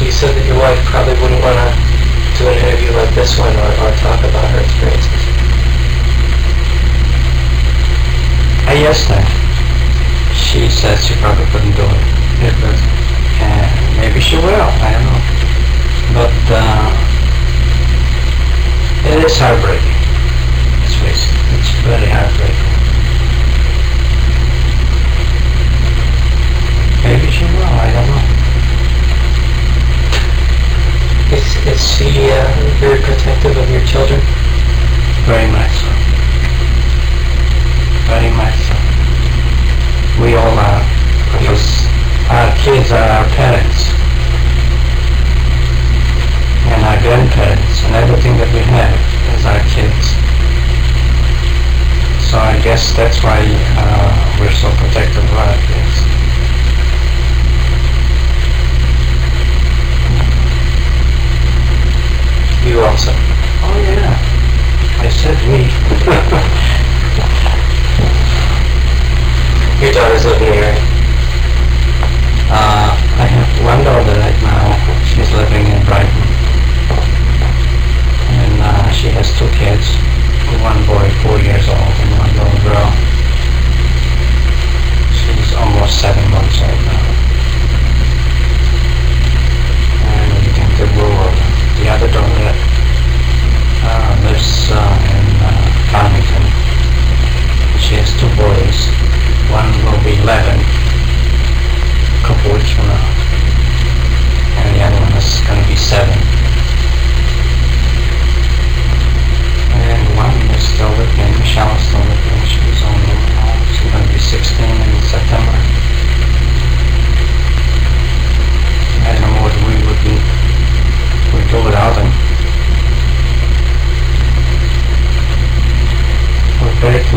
you said that your wife probably wouldn't want to do an interview like this one or talk about her experiences. I asked her. She said she probably couldn't do it. Maybe she will, I don't know. But it is heartbreaking. Let's face it, it's very heartbreaking. Maybe she will, I don't know. Is she very protective of your children? Very much so. Very much so. We all are, because our kids are our parents. And our grandparents, and everything that we have is our kids. So I guess that's why we're so protective of our kids. You also? Oh yeah, I said we. Your daughter's living in the area? I have one daughter right now. She's living in Brighton. And she has two kids. One boy, 4 years old, and one little girl. She's almost 7 months old now. And in the rural. The other daughter lives in Farmington. She has two boys. One will be 11 a couple weeks from now. And the other one is going to be 7. And one is still with me. Michelle is still with me. She's going to be 16 in September. I don't know what we would do without them. We're very